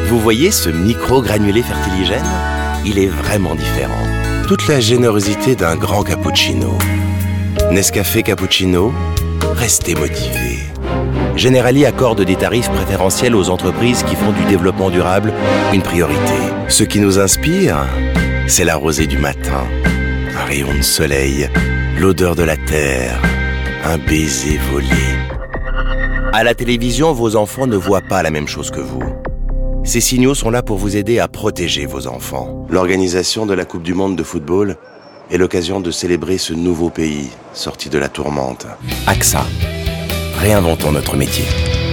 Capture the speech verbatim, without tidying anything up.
Vous voyez ce micro-granulé fertiligène? Il est vraiment différent. Toute la générosité d'un grand cappuccino. Nescafé Cappuccino, restez motivés. Generali accorde des tarifs préférentiels aux entreprises qui font du développement durable une priorité. Ce qui nous inspire, c'est la rosée du matin, un rayon de soleil, l'odeur de la terre, un baiser volé. À la télévision, vos enfants ne voient pas la même chose que vous. Ces signaux sont là pour vous aider à protéger vos enfants. L'organisation de la Coupe du Monde de football est l'occasion de célébrer ce nouveau pays sorti de la tourmente. A X A, réinventons notre métier.